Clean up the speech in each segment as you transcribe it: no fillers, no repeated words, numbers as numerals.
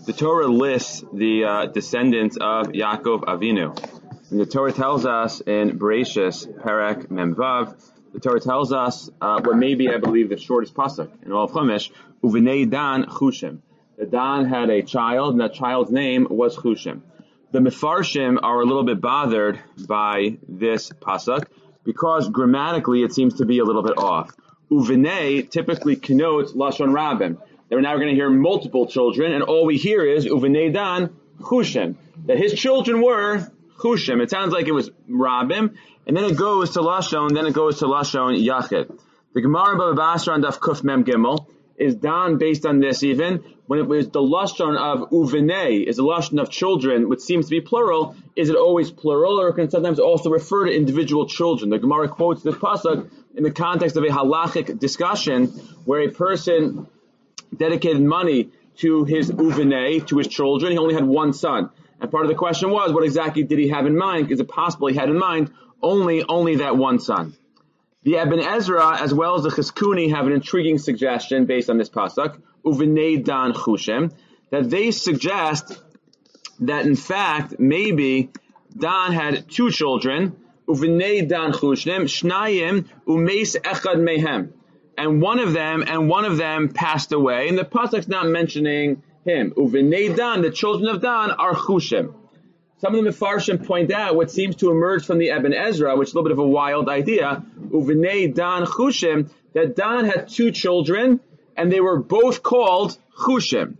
the Torah lists the descendants of Yaakov Avinu. And the Torah tells us in Bereshis, Perek Memvav, the Torah tells us what may be, I believe, the shortest pasuk in all of Chumash, Uvenei Dan Chushim. That Dan had a child, and that child's name was Chushim. The Mefarshim are a little bit bothered by this pasuk because grammatically it seems to be a little bit off. Uvenei typically connotes Lashon Rabim. That we're now going to hear multiple children, and all we hear is Uvenei Dan Chushim. That his children were Chushim. It sounds like it was Rabim, and then it goes to Lashon, Yachid. The Gemara Baba Basra on Daf Kuf Mem Gimel is done based on this even, when it was the Lashon of Uvenei, is the Lashon of children, which seems to be plural. Is it always plural, or can sometimes also refer to individual children? The Gemara quotes this pasuk in the context of a halachic discussion where a person dedicated money to his Uvenei, to his children. He only had one son. And part of the question was, what exactly did he have in mind? Is it possible he had in mind only that one son? The Ibn Ezra, as well as the Chizkuni, have an intriguing suggestion based on this pasuk, Uvenei Dan Chushim, that they suggest that in fact maybe Dan had two children, Uvenei Dan Chushim, Shnayim Umeis Echad Mehem, and one of them passed away, and the pasuk's not mentioning him. Uvenei Dan, the children of Dan, are Chushim. Some of the Mefarshim point out what seems to emerge from the Ibn Ezra, which is a little bit of a wild idea, Uvenei Dan Chushim, that Dan had two children, and they were both called Chushim.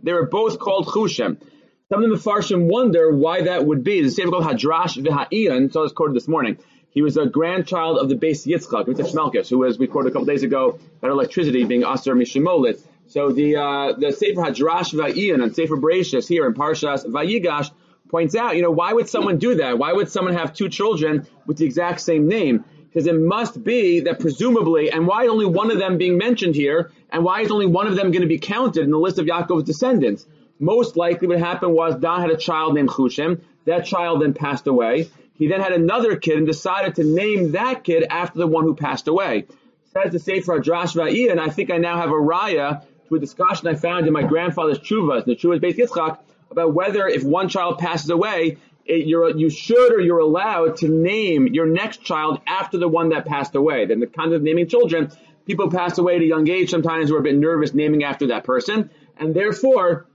Some of the Mefarshim wonder why that would be. There's a sefer called Hadrash V'Ha'iyun, so I was quoted this morning. He was a grandchild of the Beis Yitzchak, Yitzchak Shmelkes, who was, we quoted a couple days ago, about electricity being Asar Mishimolit. So the Sefer Hadrash V'Ha'iyun and Sefer Bereshis here in Parshas Vayigash points out, why would someone do that? Why would someone have two children with the exact same name? Because it must be that presumably, and why is only one of them being mentioned here, and why is only one of them going to be counted in the list of Yaakov's descendants? Most likely what happened was Dan had a child named Chushim. That child then passed away. He then had another kid and decided to name that kid after the one who passed away. Says the Sefer Hadrash Va'iyah, and I think I now have a raya to a discussion I found in my grandfather's Chuvas, the Chuvas Beis Yitzchak, about whether if one child passes away, you should or you're allowed to name your next child after the one that passed away. Then the kind of naming children, people pass away at a young age sometimes who are a bit nervous naming after that person, and therefore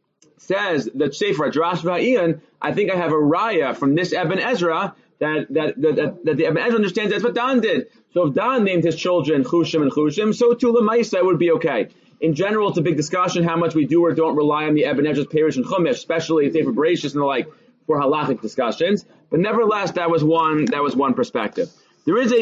says that Sefer Hadrash Va'iyun, I think I have a raya from this Ibn Ezra that the Ibn Ezra understands that's what Dan did. So if Dan named his children Chushim and Chushim, so too Lamaisa would be okay. In general, it's a big discussion how much we do or don't rely on the Ibn Ezra's Perush and Chumash, especially Sefer Bereshis and the like, for halachic discussions. But nevertheless, that was one perspective. There is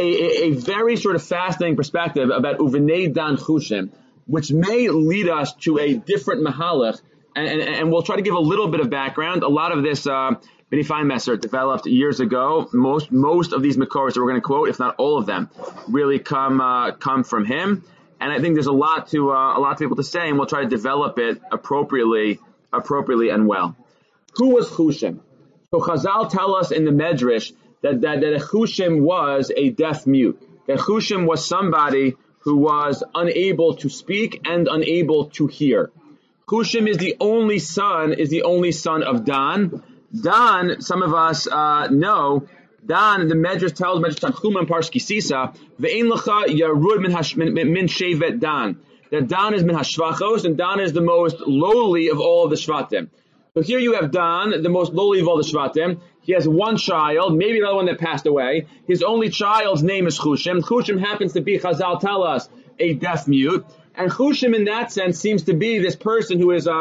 a very sort of fascinating perspective about Uvenei Dan Chushim, which may lead us to a different mahalach, and we'll try to give a little bit of background. A lot of this Bnei Feinmesser developed years ago. Most of these Makoros that we're going to quote, if not all of them, really come from him. And I think there's a lot to be able to say, and we'll try to develop it appropriately and well. Who was Chushim? So Chazal tell us in the Medrash that a Chushim was a deaf mute. That Chushim was somebody who was unable to speak and unable to hear. Chushim is the only son of Dan. Dan, some of us know. Dan, the Medrash tells Medrash Tanchuma and Parsh Kisisa, ve'ein lecha yarud min shevet Dan. That Dan is min hashvachos, and Dan is the most lowly of all of the shvatim. So here you have Dan, the most lowly of all the shvatim. He has one child, maybe another one that passed away. His only child's name is Chushim. Chushim happens to be, Chazal tell us, a deaf mute. And Chushim in that sense seems to be this person who is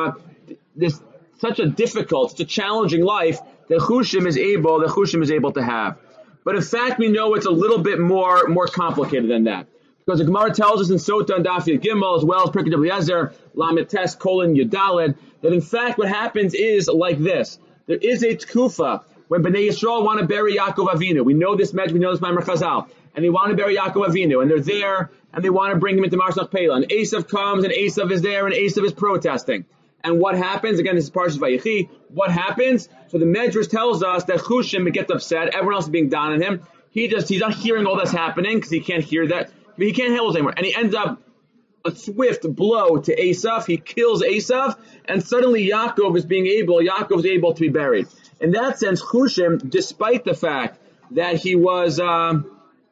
such a difficult, such a challenging life that Chushim is able to have. But in fact, we know it's a little bit more complicated than that. Because the Gemara tells us in Sota and Daf Yud Gimel, as well as Pirkei Eliezer, Lamed Tes Kolon Yudaled, that in fact what happens is like this. There is a tkufa when Bnei Yisrael want to bury Yaakov Avinu. We know this Maimer Chazal. And they want to bury Yaakov Avinu. And they're there, and they want to bring him into Marsach Pela. And Esav comes, and Esav is there, and Esav is protesting. And what happens? Again, this is Parshas Vayechi. What happens? So the Medrash tells us that Chushim gets upset. Everyone else is being down on him. He's not hearing all that's happening because he can't hear that. He can't handle it anymore. And he ends up a swift blow to Esav. He kills Esav, and suddenly Yaakov is able to be buried. In that sense, Chushim, despite the fact that he was on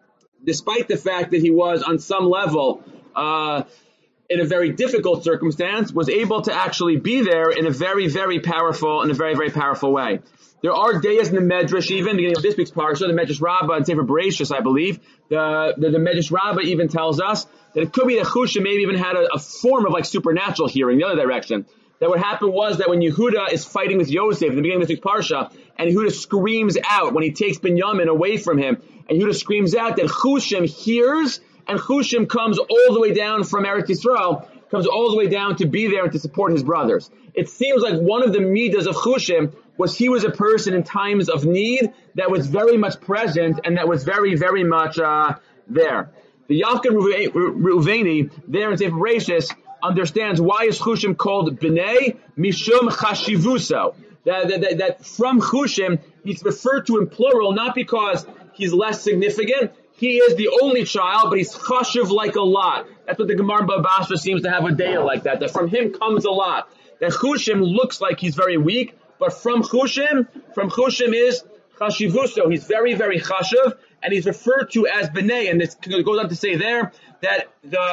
some level in a very difficult circumstance, was able to actually be there in a very, very powerful way. There are days in the Medrash, even beginning of this week's parsha, the Medrash Rabbah and Sefer Bereshis, I believe, the Medrash Rabbah even tells us that it could be that Chushim maybe even had a form of like supernatural hearing, the other direction. That what happened was that when Yehuda is fighting with Yosef in the beginning of this week's parsha, and Yehuda screams out when he takes Binyamin away from him, and Yehuda screams out that Chushim hears, and Chushim comes all the way down from Eretz Yisrael, comes all the way down to be there and to support his brothers. It seems like one of the midas of Chushim was he was a person in times of need that was very much present and that was very, very much there. The Yaakov Reuveni, there in Sefer Bereshis, understands why is Chushim called B'nai Mishum Chashivuso. That from Chushim, he's referred to in plural, not because he's less significant. He is the only child, but he's chashiv like a lot. That's what the Gemara in Baba Basra seems to have a daya like that from him comes a lot. That Chushim looks like he's very weak, but from Chushim is chashivuso. He's very, very chashiv, and he's referred to as B'nai, and it goes on to say there that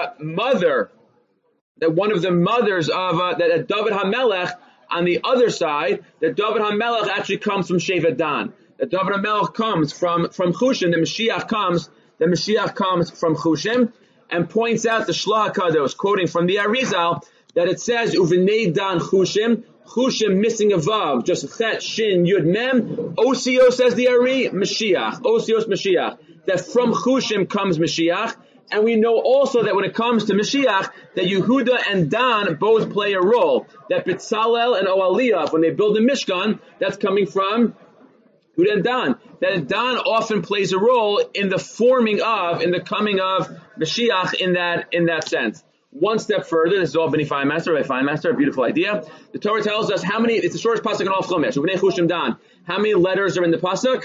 one of the mothers of that David HaMelech on the other side, that David HaMelech actually comes from Shevet Dan. That David HaMelech comes from Chushim. The Mashiach comes from Chushim, and points out the Shloach Kadosh, quoting from the Arizal, that it says Uvenei Dan Chushim missing a vav, just Chet Shin Yud Mem. Osio says the Ari Mashiach. Osios Mashiach. That from Chushim comes Mashiach. And we know also that when it comes to Mashiach, that Yehuda and Dan both play a role. That Bitzalel and Ohaliav, when they build the Mishkan, that's coming from Yehuda and Dan. That Dan often plays a role in the coming of Mashiach in that sense. One step further, this is all B'nai Feinmaster, a beautiful idea. The Torah tells us it's the shortest pasuk in all of Chumash, B'nai Chushim Dan. How many letters are in the pasuk?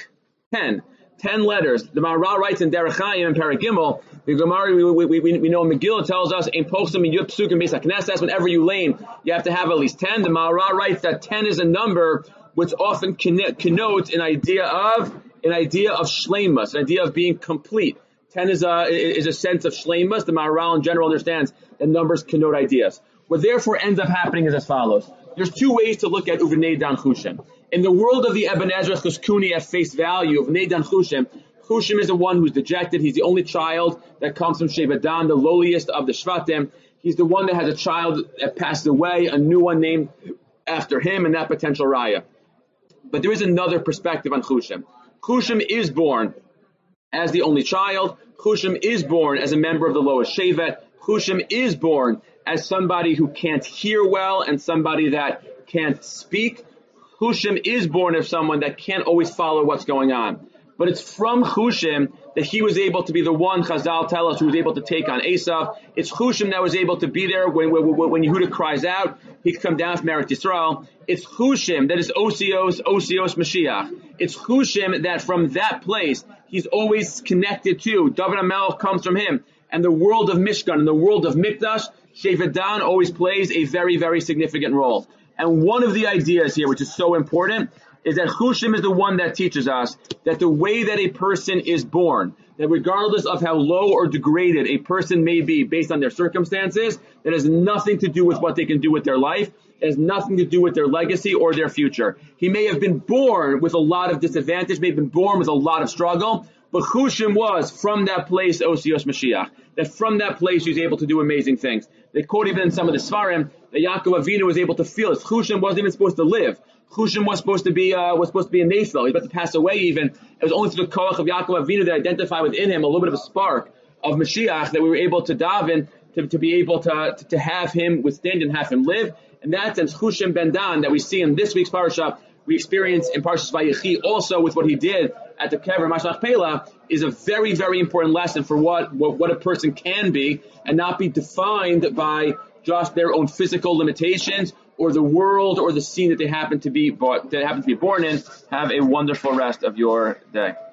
10 letters. The Maharal writes in Derech Chaim and Paragimel, the Gemara, we know Megillah tells us, in Postim and Yud Psukim Beis HaKnesses, whenever you lane, you have to have at least 10. The Maharal writes that 10 is a number which often connotes an idea of shleimus, an idea of being complete. 10 is a sense of shleimus. The Maharal in general understands that numbers connote ideas. What therefore ends up happening is as follows. There's two ways to look at Uvenei Dan Chushim. In the world of the Eben Ezra Chizkuni at face value, Uvenei Dan Chushim is the one who's dejected. He's the only child that comes from Shevet Dan, the lowliest of the Shvatim. He's the one that has a child that passed away, a new one named after him, and that potential raya. But there is another perspective on Chushim. Chushim is born as the only child. Chushim is born as a member of the lowest Shevet. Chushim is born as somebody who can't hear well and somebody that can't speak. Chushim is born as someone that can't always follow what's going on. But it's from Chushim that he was able to be the one, Chazal tell us, who was able to take on Esav. It's Chushim that was able to be there when Yehuda cries out, he could come down from Eretz Yisrael. It's Chushim that is Osios Mashiach. It's Chushim that from that place, he's always connected to. David HaMelech comes from him. And the world of Mishkan and the world of Mikdash, Shevet Dan always plays a very, very significant role. And one of the ideas here, which is so important, is that Chushim is the one that teaches us that the way that a person is born, that regardless of how low or degraded a person may be based on their circumstances, that has nothing to do with what they can do with their life. It has nothing to do with their legacy or their future. He may have been born with a lot of disadvantage, may have been born with a lot of struggle, but Chushim was from that place Osios Mashiach. That from that place he was able to do amazing things. They quote even in some of the Svarim that Yaakov Avinu was able to feel it. Chushim wasn't even supposed to live. Chushim was supposed to be a Nafel. He was about to pass away even. It was only through the koach of Yaakov Avinu that identified within him a little bit of a spark of Mashiach that we were able to daven to be able to have him withstand and have him live. In that sense, Chushim ben Dan that we see in this week's parasha, we experience in Parshas Vayechi also with what he did at the Kever Mashiach Pela, is a very, very important lesson for what a person can be and not be defined by just their own physical limitations or the world or the scene that they happen to be born in. Have a wonderful rest of your day.